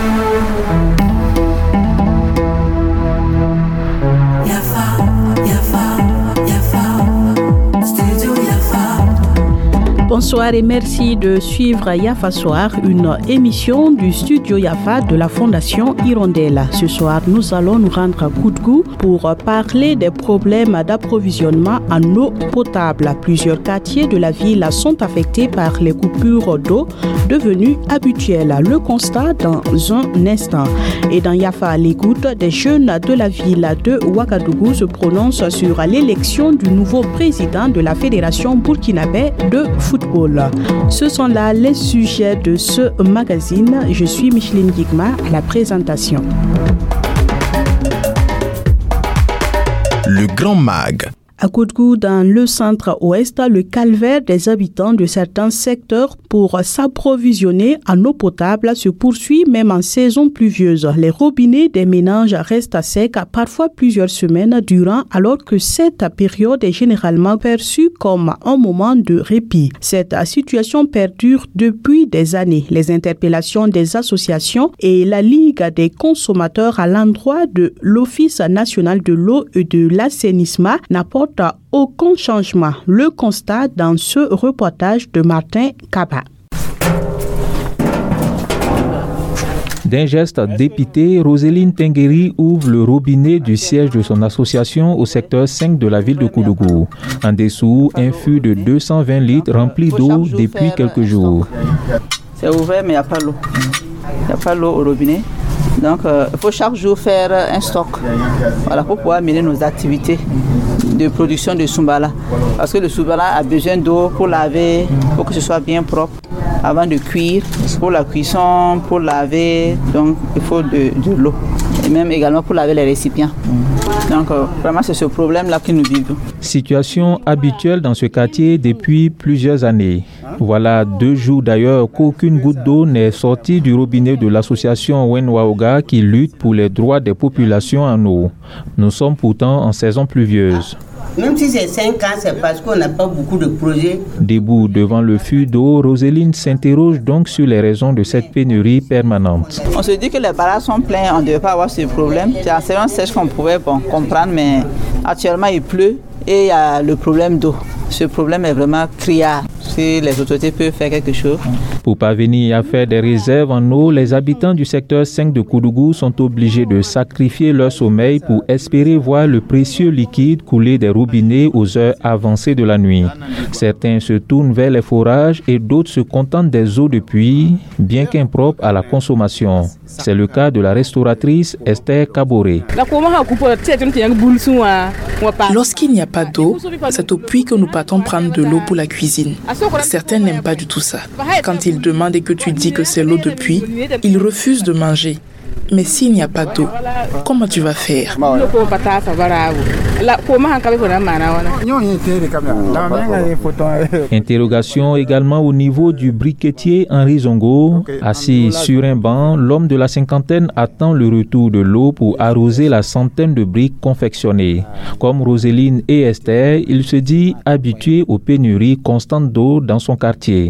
Bonsoir et merci de suivre Yafa Soir, une émission du studio Yafa de la Fondation Hirondelle. Ce soir, nous allons nous rendre à Koudgou pour parler des problèmes d'approvisionnement en eau potable. Plusieurs quartiers de la ville sont affectés par les coupures d'eau devenues habituelles. Le constat dans un instant. Et dans Yafa à l'écoute, des jeunes de la ville de Ouagadougou se prononcent sur l'élection du nouveau président de la Fédération burkinabé de football. Ce sont là les sujets de ce magazine. Je suis Micheline Guigma à la présentation. Le Grand Mag. À Koudgou, dans le centre-ouest, le calvaire des habitants de certains secteurs pour s'approvisionner en eau potable se poursuit même en saison pluvieuse. Les robinets des ménages restent à sec parfois plusieurs semaines durant, alors que cette période est généralement perçue comme un moment de répit. Cette situation perdure depuis des années. Les interpellations des associations et la Ligue des consommateurs à l'endroit de l'Office national de l'eau et de l'assainissement n'apportent aucun changement. Le constat dans ce reportage de Martin Kaba. D'un geste dépité, Roseline Tengueri ouvre le robinet du siège de son association au secteur 5 de la ville de Koudgou. En dessous, un fût de 220 litres rempli d'eau depuis quelques jours. C'est ouvert mais il n'y a pas l'eau. Il n'y a pas l'eau au robinet. Donc, il faut chaque jour faire un stock pour pouvoir mener nos activités de production de Soumbala. Parce que le Soumbala a besoin d'eau pour laver, pour que ce soit bien propre avant de cuire, pour la cuisson, pour laver. Donc, il faut de l'eau. Et même également pour laver les récipients. Donc, vraiment, c'est ce problème-là que nous vivons. Situation habituelle dans ce quartier depuis plusieurs années. Voilà 2 jours d'ailleurs qu'aucune goutte d'eau n'est sortie du robinet de l'association Wenwaoga qui lutte pour les droits des populations en eau. Nous sommes pourtant en saison pluvieuse. Même si c'est 5 ans, c'est parce qu'on n'a pas beaucoup de projets. Debout devant le fût d'eau, Roseline s'interroge donc sur les raisons de cette pénurie permanente. On se dit que les barrages sont pleins, on ne devait pas avoir ce problème. C'est en saison sèche qu'on pouvait comprendre, mais actuellement il pleut et il y a le problème d'eau. Ce problème est vraiment criard. Si les autorités peuvent faire quelque chose. Pour parvenir à faire des réserves en eau, les habitants du secteur 5 de Koudgou sont obligés de sacrifier leur sommeil pour espérer voir le précieux liquide couler des robinets aux heures avancées de la nuit. Certains se tournent vers les forages et d'autres se contentent des eaux de pluie, bien qu'impropres à la consommation. C'est le cas de la restauratrice Esther Kaboré. Lorsqu'il n'y a pas d'eau, c'est au puits que nous partons prendre de l'eau pour la cuisine. Certains n'aiment pas du tout ça. Quand ils demandent et que tu dis que c'est l'eau de puits, ils refusent de manger. Mais s'il n'y a pas d'eau, comment tu vas faire? Interrogation également au niveau du briquetier Henri Zongo. Assis sur un banc, l'homme de la cinquantaine attend le retour de l'eau pour arroser la centaine de briques confectionnées. Comme Roseline et Esther, il se dit habitué aux pénuries constantes d'eau dans son quartier.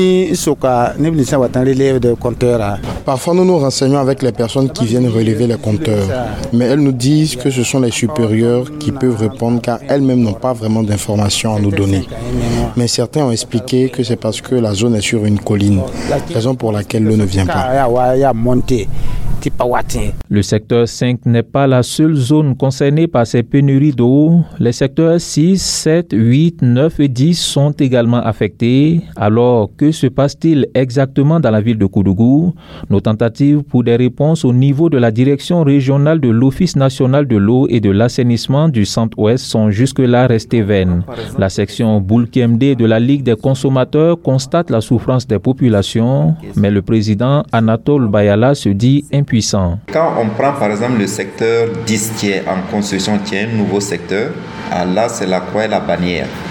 Parfois, nous nous renseignons avec les personnes qui viennent relever les compteurs. Mais elles nous disent que ce sont les supérieurs qui peuvent répondre car elles-mêmes n'ont pas vraiment d'informations à nous donner. Mais certains ont expliqué que c'est parce que la zone est sur une colline, raison pour laquelle l'eau ne vient pas. Le secteur 5 n'est pas la seule zone concernée par ces pénuries d'eau. Les secteurs 6, 7, 8, 9 et 10 sont également affectés. Alors, que se passe-t-il exactement dans la ville de Koudgou? Nos tentatives pour des réponses au niveau de la direction régionale de l'Office national de l'eau et de l'assainissement du centre-ouest sont jusque-là restées vaines. La section Boulkemde de la Ligue des consommateurs constate la souffrance des populations, mais le président Anatole Bayala se dit impuissant. Quand on prend par exemple le secteur 10 qui est en construction, qui est un nouveau secteur, là c'est la croix et la bannière.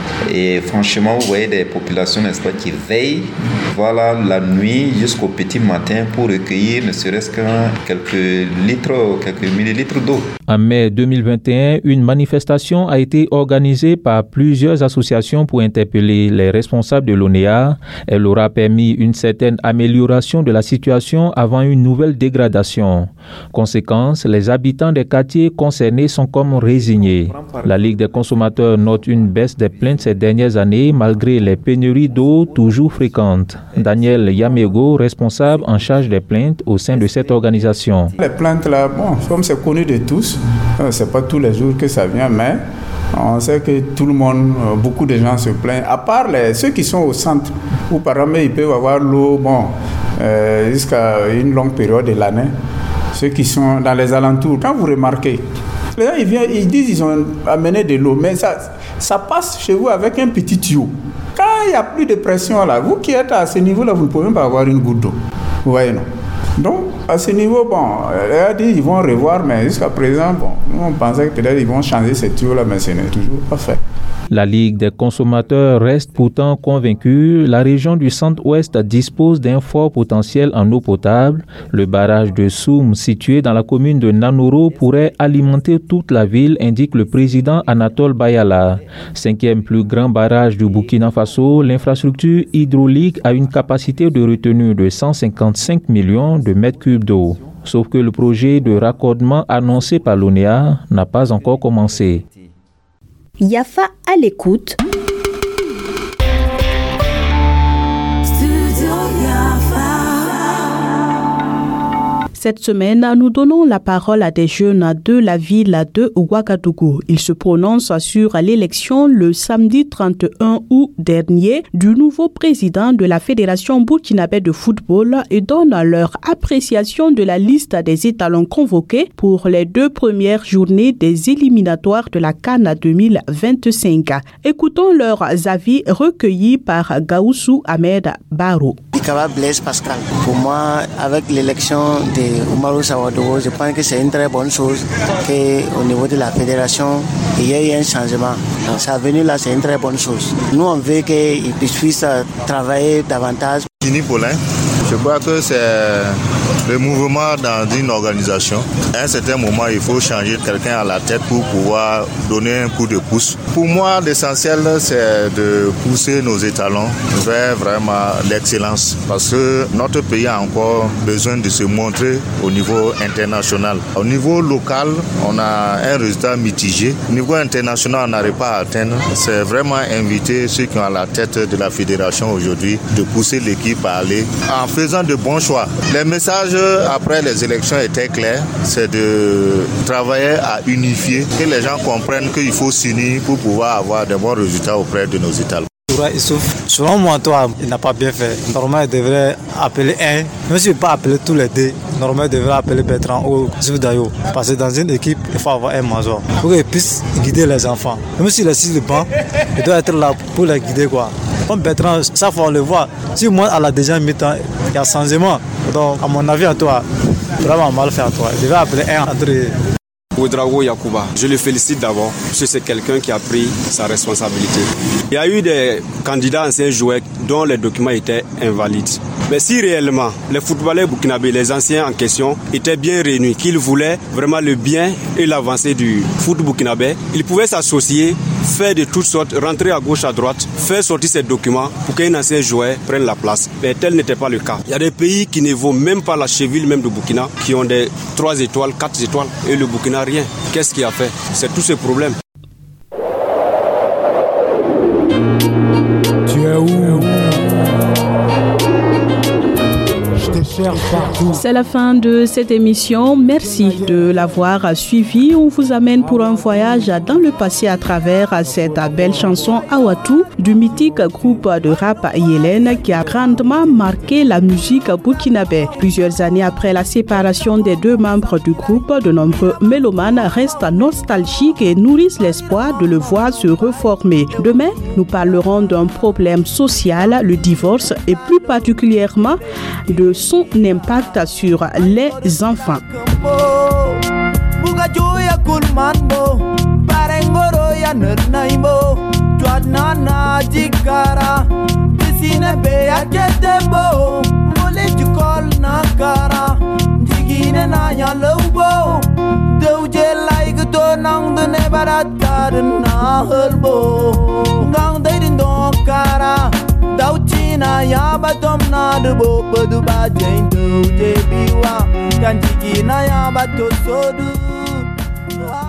Et franchement, vous voyez des populations, n'est-ce pas, qui veillent, voilà, la nuit jusqu'au petit matin pour recueillir ne serait-ce que quelques millilitres d'eau. En mai 2021, une manifestation a été organisée par plusieurs associations pour interpeller les responsables de l'ONEA. Elle aura permis une certaine amélioration de la situation avant une nouvelle dégradation. Conséquence, les habitants des quartiers concernés sont comme résignés. La Ligue des consommateurs note une baisse des plaintes ces dernières années malgré les pénuries d'eau toujours fréquentes. Daniel Yamego, responsable en charge des plaintes au sein de cette organisation. Les plaintes là, bon, comme c'est connu de tous, c'est pas tous les jours que ça vient, mais on sait que tout le monde, beaucoup de gens se plaignent, à part ceux qui sont au centre, où par exemple ils peuvent avoir l'eau jusqu'à une longue période de l'année. Ceux qui sont dans les alentours, quand vous remarquez, les gens ils disent qu'ils ont amené de l'eau, mais ça passe chez vous avec un petit tuyau. Quand il n'y a plus de pression là, vous qui êtes à ce niveau-là, vous ne pouvez même pas avoir une goutte d'eau. Vous voyez, non? Donc, à ce niveau, ils vont revoir, mais jusqu'à présent, nous on pensait que peut-être ils vont changer ces tuyaux-là, mais ce n'est toujours pas fait. La Ligue des consommateurs reste pourtant convaincue. La région du centre-ouest dispose d'un fort potentiel en eau potable. Le barrage de Soum, situé dans la commune de Nanoro, pourrait alimenter toute la ville, indique le président Anatole Bayala. 5e plus grand barrage du Burkina Faso, l'infrastructure hydraulique a une capacité de retenue de 155 millions de mètres cubes d'eau. Sauf que le projet de raccordement annoncé par l'ONEA n'a pas encore commencé. Yafa à l'écoute. Cette semaine, nous donnons la parole à des jeunes de la ville de Ouagadougou. Ils se prononcent sur l'élection le samedi 31 août dernier du nouveau président de la Fédération burkinabé de football et donnent leur appréciation de la liste des étalons convoqués pour les 2 premières journées des éliminatoires de la CAN 2025. Écoutons leurs avis recueillis par Gaoussou Ahmed Barou. Blaise Pascal. Pour moi, avec l'élection de Umaru Sawadogo, je pense que c'est une très bonne chose qu'au niveau de la fédération, il y ait un changement. Donc, sa venue là, c'est une très bonne chose. Nous, on veut qu'il puisse travailler davantage. Kini Paulin, je crois que c'est le mouvement dans une organisation. À un certain moment, il faut changer quelqu'un à la tête pour pouvoir donner un coup de pouce. Pour moi, l'essentiel, c'est de pousser nos étalons vers vraiment l'excellence. Parce que notre pays a encore besoin de se montrer au niveau international. Au niveau local, on a un résultat mitigé. Au niveau international, on n'arrive pas à atteindre. C'est vraiment inviter ceux qui ont à la tête de la fédération aujourd'hui de pousser l'équipe à aller en faisant de bons choix. Les messages après les élections étaient clairs, c'est de travailler à unifier, que les gens comprennent qu'il faut s'unir pour pouvoir avoir de bons résultats auprès de nos étalons. Selon moi, toi, il n'a pas bien fait. Normalement, il devrait appeler un. Même s'il ne veut pas appeler tous les deux, normalement, il devrait appeler Bertrand ou Zoudayo. Parce que dans une équipe, il faut avoir un major pour qu'il puisse guider les enfants. Même s'il est sur le banc, il doit être là pour les guider, quoi. Comme Bertrand, ça faut le voir. Si moi, à la deuxième mi-temps, il y a changement. Donc, à mon avis, à toi, vraiment mal fait à toi. Il devrait appeler un entre. Ouedraogo Yacouba, je le félicite d'abord, parce que c'est quelqu'un qui a pris sa responsabilité. Il y a eu des candidats anciens joueurs dont les documents étaient invalides. Mais si réellement les footballeurs burkinabés, les anciens en question, étaient bien réunis, qu'ils voulaient vraiment le bien et l'avancée du foot burkinabé, ils pouvaient s'associer, faire de toutes sortes, rentrer à gauche, à droite, faire sortir ces documents pour qu'un ancien joueur prenne la place. Mais tel n'était pas le cas. Il y a des pays qui ne vaut même pas la cheville même du Burkina, qui ont des 3 étoiles, 4 étoiles, et le Burkina rien. Qu'est-ce qui a fait? C'est tous ces problèmes. Tu es où? C'est la fin de cette émission. Merci de l'avoir suivi. On vous amène pour un voyage dans le passé à travers cette belle chanson Awatou du mythique groupe de rap Yélène qui a grandement marqué la musique burkinabé. Plusieurs années après la séparation des 2 membres du groupe, de nombreux mélomanes restent nostalgiques et nourrissent l'espoir de le voir se reformer. Demain, nous parlerons d'un problème social, le divorce, et plus particulièrement de son impact sur les enfants. Nana jikara Pisine be akete bo Mole jukol nakara Jigine na ya lobo Douje like to nang de ne baratar na helbo Ngang de din do kara Dauchina ya batom na de bo Padu ba jain douje biwa Kan jigina ya bato sodu